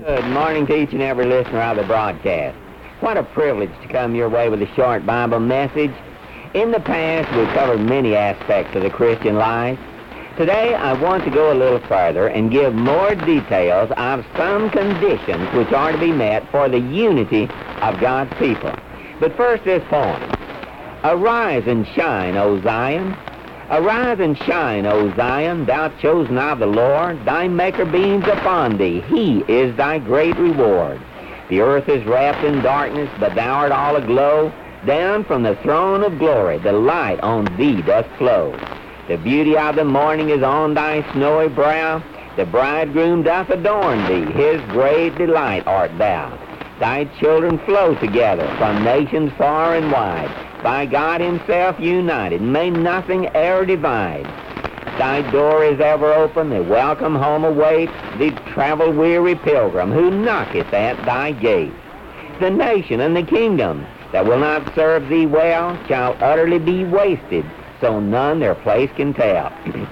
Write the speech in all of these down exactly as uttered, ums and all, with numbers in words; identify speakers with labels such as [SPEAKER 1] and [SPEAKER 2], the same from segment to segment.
[SPEAKER 1] Good morning to each and every listener of the broadcast. What a privilege to come your way with a short Bible message. In the past, we've covered many aspects of the Christian life. Today, I want to go a little further and give more details of some conditions which are to be met for the unity of God's people. But first, this poem. Arise and shine, O Zion. Arise and shine, O Zion, thou chosen of the Lord. Thy Maker beams upon thee. He is thy great reward. The earth is wrapped in darkness, but thou art all aglow. Down from the throne of glory, the light on thee doth flow. The beauty of the morning is on thy snowy brow. The bridegroom doth adorn thee. His great delight art thou. Thy children flow together from nations far and wide. By God himself united, may nothing e'er divide. Thy door is ever open, the welcome home awaits, the travel-weary pilgrim who knocketh at thy gate. The nation and the kingdom that will not serve thee well shall utterly be wasted, so none their place can tell.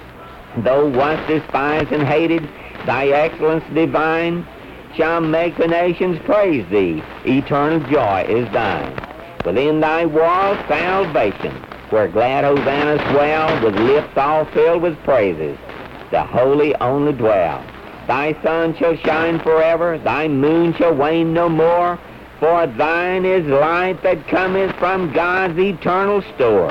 [SPEAKER 1] Though once despised and hated, thy excellence divine shall make the nations praise thee. Eternal joy is thine. Within thy walls salvation, where glad hosannas swell, with lips all filled with praises, the holy only dwell. Thy sun shall shine forever, thy moon shall wane no more, for thine is light that cometh from God's eternal store.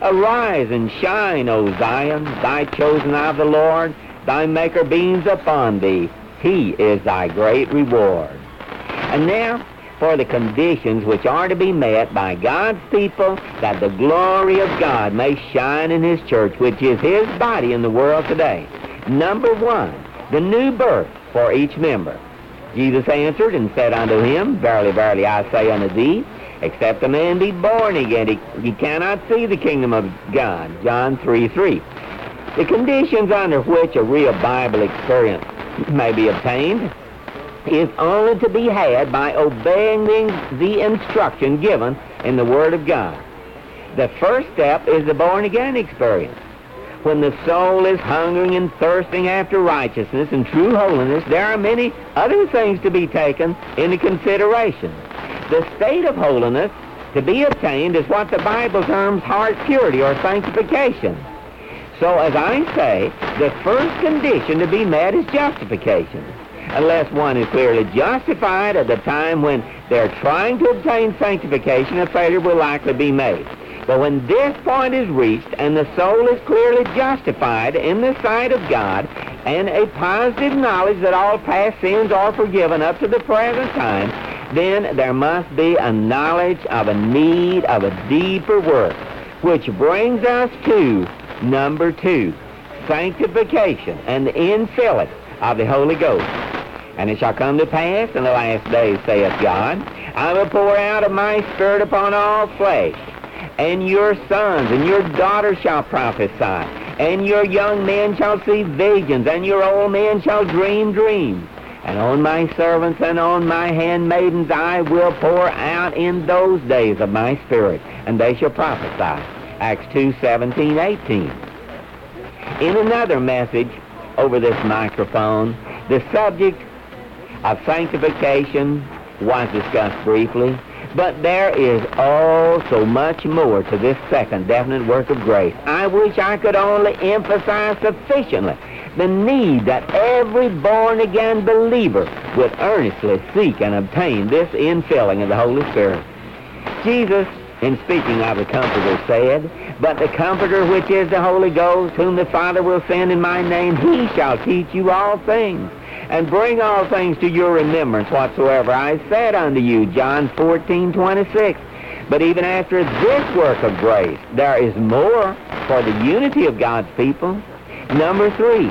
[SPEAKER 1] Arise and shine, O Zion, thy chosen of the Lord, thy Maker beams upon thee. He is thy great reward. And now, for the conditions which are to be met by God's people, that the glory of God may shine in his church, which is his body in the world today. Number one, the new birth for each member. Jesus answered and said unto him, Verily, verily, I say unto thee, except a man be born again, he, he cannot see the kingdom of God. John three three. The conditions under which a real Bible experience may be obtained is only to be had by obeying the, the instruction given in the Word of God. The first step is the born-again experience. When the soul is hungering and thirsting after righteousness and true holiness, there are many other things to be taken into consideration. The state of holiness to be obtained is what the Bible terms heart purity or sanctification. So, as I say, the first condition to be met is justification. Unless one is clearly justified at the time when they're trying to obtain sanctification, a failure will likely be made. But when this point is reached and the soul is clearly justified in the sight of God and a positive knowledge that all past sins are forgiven up to the present time, then there must be a knowledge of a need of a deeper work, which brings us to number two, sanctification and the infilling of the Holy Ghost. And it shall come to pass in the last days, saith God, I will pour out of my Spirit upon all flesh, and your sons and your daughters shall prophesy, and your young men shall see visions, and your old men shall dream dreams. And on my servants and on my handmaidens I will pour out in those days of my Spirit, and they shall prophesy. Acts two seventeen eighteen. In another message over this microphone, the subject of sanctification was discussed briefly, but there is oh so much more to this second definite work of grace. I wish I could only emphasize sufficiently the need that every born-again believer would earnestly seek and obtain this infilling of the Holy Spirit. Jesus, in speaking of the Comforter, said, But the Comforter which is the Holy Ghost, whom the Father will send in my name, he shall teach you all things, and bring all things to your remembrance whatsoever I said unto you. John fourteen twenty-six. But even after this work of grace, there is more for the unity of God's people. Number three,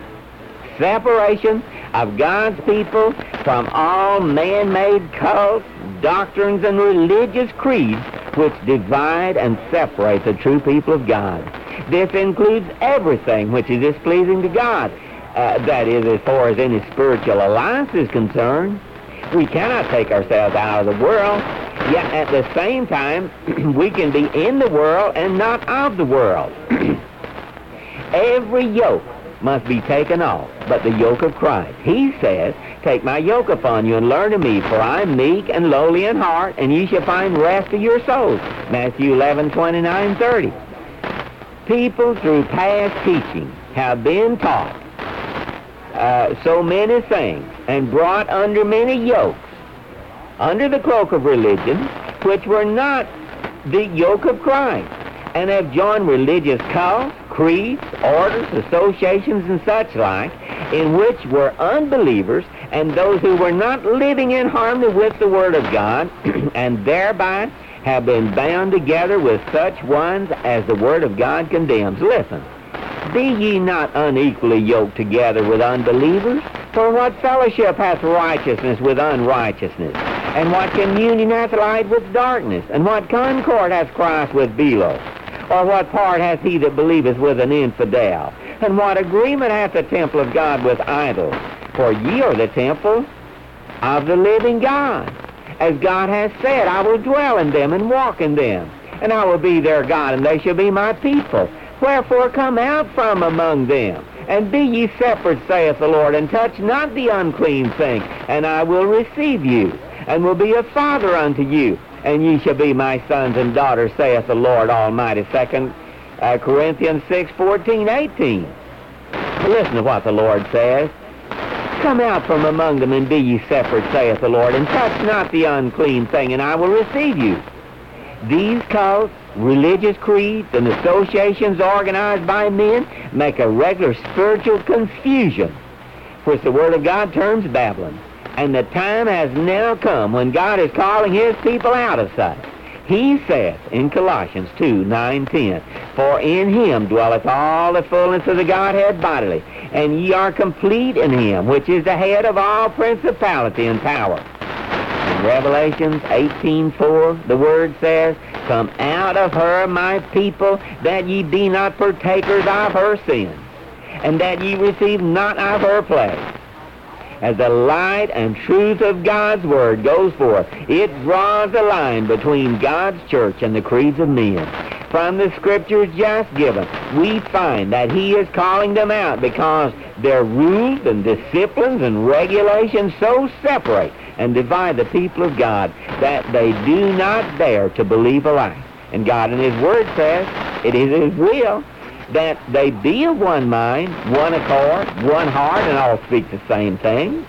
[SPEAKER 1] separation of God's people from all man-made cults, doctrines, and religious creeds which divide and separate the true people of God. This includes everything which is displeasing to God. Uh, that is, as far as any spiritual alliance is concerned. We cannot take ourselves out of the world, yet at the same time, we can be in the world and not of the world. Every yoke must be taken off, but the yoke of Christ. He says, take my yoke upon you and learn of me, for I am meek and lowly in heart, and ye shall find rest to your souls. Matthew eleven, twenty-nine, thirty. People through past teaching have been taught uh, so many things and brought under many yokes, under the cloak of religion, which were not the yoke of Christ, and have joined religious cults, creeds, orders, associations, and such like, in which were unbelievers and those who were not living in harmony with the Word of God, and thereby have been bound together with such ones as the Word of God condemns. Listen, be ye not unequally yoked together with unbelievers, for what fellowship hath righteousness with unrighteousness? And what communion hath light with darkness? And what concord hath Christ with Belial? Or what part hath he that believeth with an infidel? And what agreement hath the temple of God with idols? For ye are the temple of the living God. As God hath said, I will dwell in them and walk in them, and I will be their God, and they shall be my people. Wherefore come out from among them, and be ye separate, saith the Lord, and touch not the unclean thing, and I will receive you, and will be a father unto you, and ye shall be my sons and daughters, saith the Lord Almighty. Second uh, Corinthians six, fourteen, eighteen. Listen to what the Lord says. Come out from among them, and be ye separate, saith the Lord, and touch not the unclean thing, and I will receive you. These cults, religious creeds, and associations organized by men make a regular spiritual confusion, which the Word of God terms Babylon. And the time has now come when God is calling His people out of sight. He says in Colossians two, nine, ten, for in Him dwelleth all the fullness of the Godhead bodily, and ye are complete in Him, which is the head of all principality and power. In Revelations eighteen, four, the Word says, come out of her, my people, that ye be not partakers of her sins, and that ye receive not of her plagues. As the light and truth of God's Word goes forth, it draws a line between God's church and the creeds of men. From the Scriptures just given, we find that He is calling them out because their rules and disciplines and regulations so separate and divide the people of God that they do not dare to believe alike. And God in His Word says it is His will that they be of one mind, one accord, one heart, and all speak the same thing.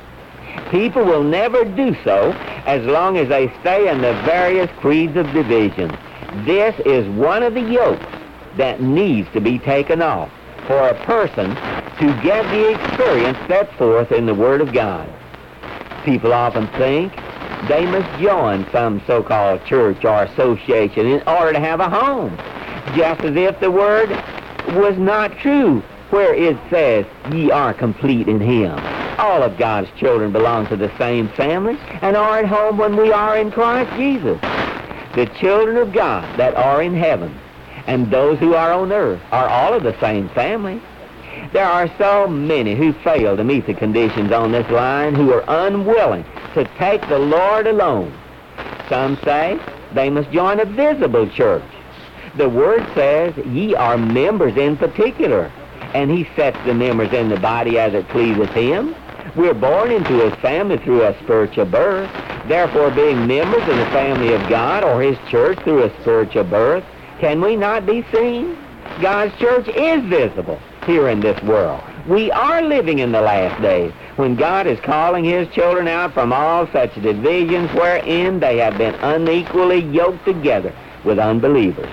[SPEAKER 1] People will never do so as long as they stay in the various creeds of division. This is one of the yokes that needs to be taken off for a person to get the experience set forth in the Word of God. People often think they must join some so-called church or association in order to have a home, just as if the Word was not true where it says, ye are complete in Him. All of God's children belong to the same family and are at home when we are in Christ Jesus. The children of God that are in heaven and those who are on earth are all of the same family. There are so many who fail to meet the conditions on this line, who are unwilling to take the Lord alone. Some say they must join a visible church. The Word says ye are members in particular, and He sets the members in the body as it pleaseth Him. We're born into His family through a spiritual birth. Therefore, being members of the family of God or His church through a spiritual birth, can we not be seen? God's church is visible here in this world. We are living in the last days when God is calling His children out from all such divisions wherein they have been unequally yoked together with unbelievers.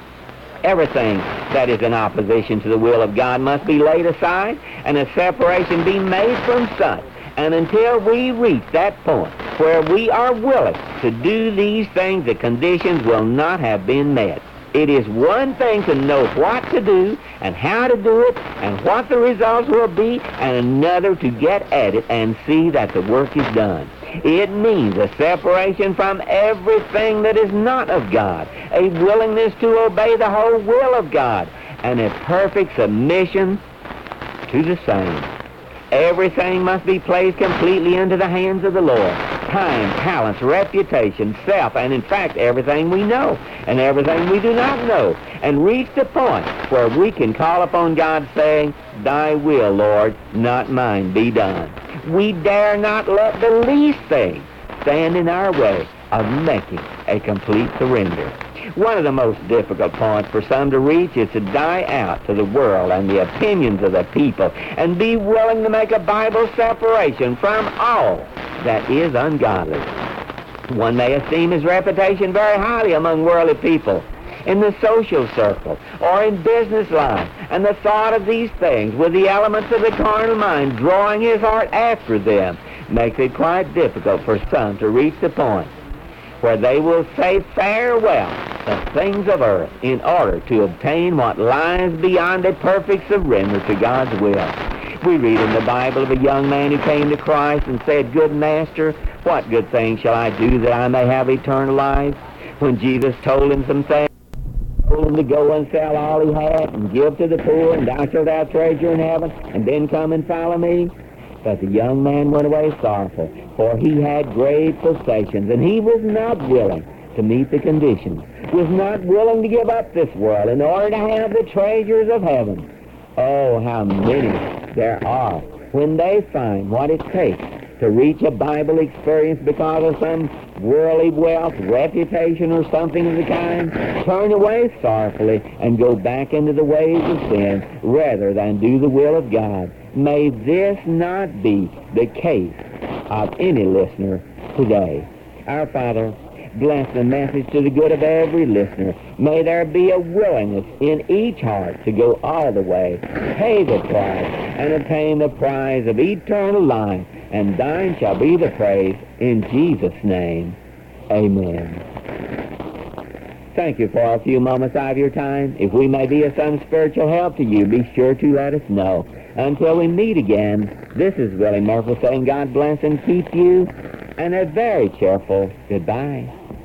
[SPEAKER 1] Everything that is in opposition to the will of God must be laid aside, and a separation be made from such. And until we reach that point where we are willing to do these things, the conditions will not have been met. It is one thing to know what to do and how to do it and what the results will be, and another to get at it and see that the work is done. It means a separation from everything that is not of God, a willingness to obey the whole will of God, and a perfect submission to the same. Everything must be placed completely into the hands of the Lord. time, talents, reputation, self, and in fact everything we know and everything we do not know, and reach the point where we can call upon God saying, Thy will, Lord, not mine, be done. We dare not let the least thing stand in our way of making a complete surrender. One of the most difficult points for some to reach is to die out to the world and the opinions of the people and be willing to make a Bible separation from all that is ungodly. One may esteem his reputation very highly among worldly people, in the social circle, or in business life, and the thought of these things, with the elements of the carnal mind drawing his heart after them, makes it quite difficult for some to reach the point where they will say farewell to things of earth in order to obtain what lies beyond a perfect surrender to God's will. We read in the Bible of a young man who came to Christ and said, Good Master, what good thing shall I do that I may have eternal life? When Jesus told him some things, told him to go and sell all he had and give to the poor, and thou shalt have treasure in heaven, and then come and follow me. But the young man went away sorrowful, for he had great possessions, and he was not willing to meet the conditions, was not willing to give up this world in order to have the treasures of heaven. Oh, how many there are when they find what it takes to reach a Bible experience because of some worldly wealth, reputation, or something of the kind, turn away sorrowfully and go back into the ways of sin rather than do the will of God. May this not be the case of any listener today. Our Father, bless the message to the good of every listener. May there be a willingness in each heart to go all the way, pay the price, and obtain the prize of eternal life, and thine shall be the praise. In Jesus' name, amen. Thank you for a few moments of your time. If we may be of some spiritual help to you, be sure to let us know. Until we meet again, this is Willie Murphy saying God bless and keep you, and a very cheerful goodbye.